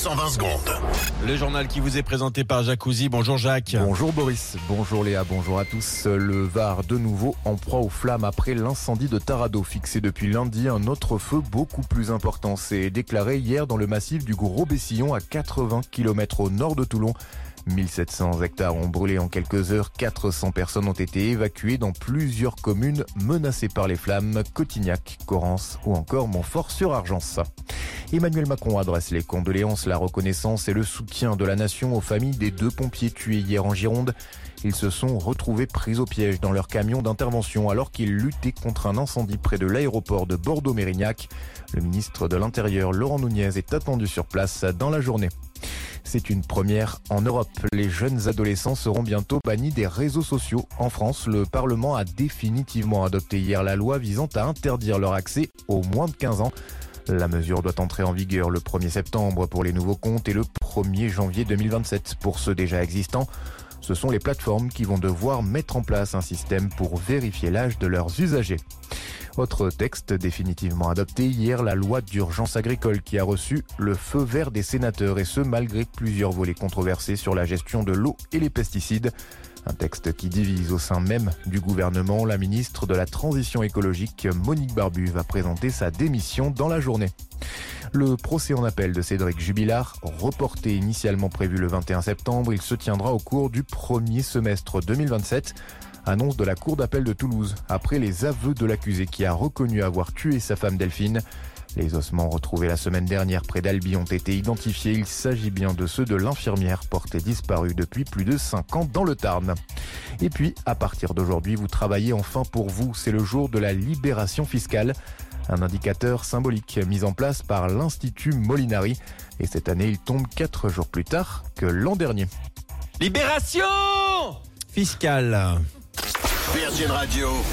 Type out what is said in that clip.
120 secondes. Le journal qui vous est présenté par Jacques Ouzy. Bonjour Jacques. Bonjour Boris, bonjour Léa, bonjour à tous. Le Var de nouveau en proie aux flammes après l'incendie de Taradot. Fixé depuis lundi, un autre feu beaucoup plus important s'est déclaré hier dans le massif du Gros Bessillon à 80 km au nord de Toulon. 1700 hectares ont brûlé en quelques heures, 400 personnes ont été évacuées dans plusieurs communes menacées par les flammes, Cotignac, Correns ou encore Montfort-sur-Argence. Emmanuel Macron adresse les condoléances, la reconnaissance et le soutien de la nation aux familles des 2 pompiers tués hier en Gironde. Ils se sont retrouvés pris au piège dans leur camion d'intervention alors qu'ils luttaient contre un incendie près de l'aéroport de Bordeaux-Mérignac. Le ministre de l'Intérieur, Laurent Nunez, est attendu sur place dans la journée. C'est une première en Europe. Les jeunes adolescents seront bientôt bannis des réseaux sociaux. En France, le Parlement a définitivement adopté hier la loi visant à interdire leur accès aux moins de 15 ans. La mesure doit entrer en vigueur le 1er septembre pour les nouveaux comptes et le 1er janvier 2027 pour ceux déjà existants. Ce sont les plateformes qui vont devoir mettre en place un système pour vérifier l'âge de leurs usagers. Autre texte définitivement adopté hier, la loi d'urgence agricole qui a reçu le feu vert des sénateurs et ce malgré plusieurs volets controversés sur la gestion de l'eau et les pesticides. Un texte qui divise au sein même du gouvernement. La ministre de la Transition écologique, Monique Barbu, va présenter sa démission dans la journée. Le procès en appel de Cédric Jubilard, reporté initialement prévu le 21 septembre, il se tiendra au cours du premier semestre 2027. Annonce de la Cour d'appel de Toulouse, après les aveux de l'accusé qui a reconnu avoir tué sa femme Delphine. Les ossements retrouvés la semaine dernière près d'Albi ont été identifiés. Il s'agit bien de ceux de l'infirmière portée disparue depuis plus de 5 ans dans le Tarn. Et puis, à partir d'aujourd'hui, vous travaillez enfin pour vous. C'est le jour de la libération fiscale. Un indicateur symbolique mis en place par l'Institut Molinari. Et cette année, il tombe 4 jours plus tard que l'an dernier. Libération fiscale. Virgin Radio.